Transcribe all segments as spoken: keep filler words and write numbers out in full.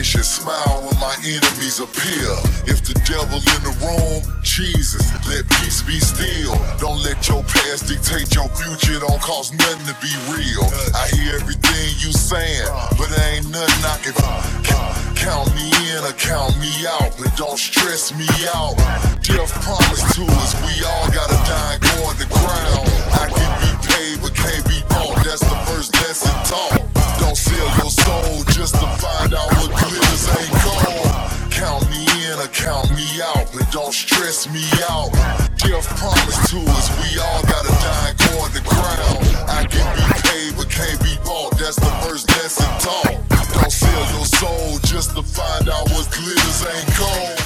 should smile when my enemies appear. If the devil in the room, Jesus, let peace be still. Don't let your past dictate your future, don't cause nothing to be real. I hear everything you saying, but there ain't nothing I can count me in or count me out, but don't stress me out. Death promised to us, we all gotta die and go on the ground. I can be paid but can't be bought, that's the first lesson taught. Don't sell your soul just to find out what glitters ain't gold. Count me in or count me out, but don't stress me out. Death promised to us, we all gotta die and go on the ground. I can be paid but can't be bought, that's the first lesson taught. Don't sell your soul just to find out what glitters ain't gold.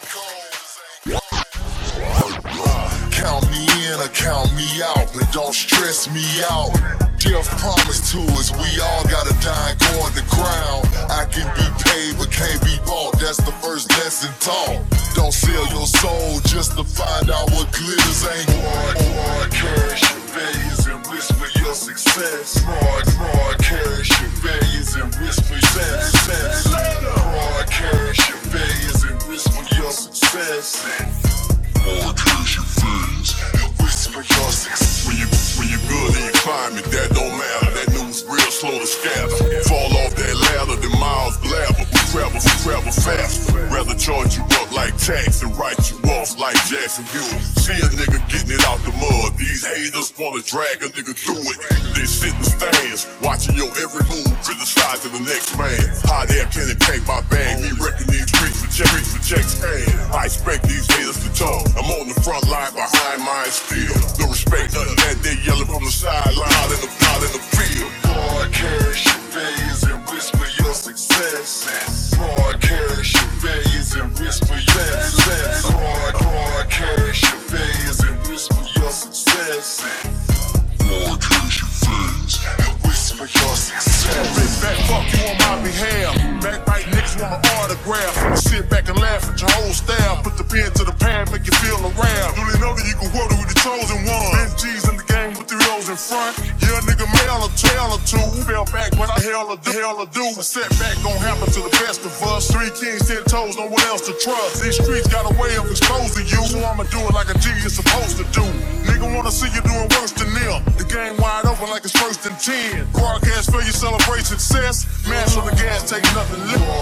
Count me in or count me out, but don't stress me out. Death promised to us, we all gotta die and go on the ground. I can be paid but can't be bought, that's the first lesson taught. Don't sell your soul just to find out what glitters ain't gold. Smart cash your values and risk for your success. Smart, smart cash your values and risk for your success. Smart cash your values and risk for your success. Smart cash your values and risk for your success. When you when you good and you climb it, that don't matter. That news real slow to scatter. Fall off that ladder, the miles blabber. We travel, we travel fast. Rather charge you up like tax and write you off like Jackson Buell. See a nigga getting it out the mud. These haters wanna drag a nigga through it. They sit in the stands, watching your every move, criticizing the next man. Hot air can it take my bag? Me wrecking these streets for checks, for checks stand. I expect these haters to talk. I'm on the front line behind mine still. No respect, none of that. They yelling from the sideline, out in the out in the field. Hard cash your values and risk for your success. Hard cash your values and risk for your success. Hard, hard cash your values and risk for your success. Hard cash your values and risk for your success. Big back, fuck you on my behalf. Backbite niggas want an autograph. Sit back and laugh at your whole staff. Put the pen to the pad, make you feel around. Do they know that you can work with the chosen one? Ben G's in the game with three O's in front. Yeah, nigga, mail a trail or two. Fell back, but I hell a the hell a do. A setback gon' happen to the best of us. Three kings, ten toes, no one else to trust. These streets got a way of exposing you, so I'ma do it like a G is supposed to do. Nigga wanna see you doing worse than them. The game wide open like it's first and ten. Broadcast for your celebrate success. Mash on the gas, take nothing less.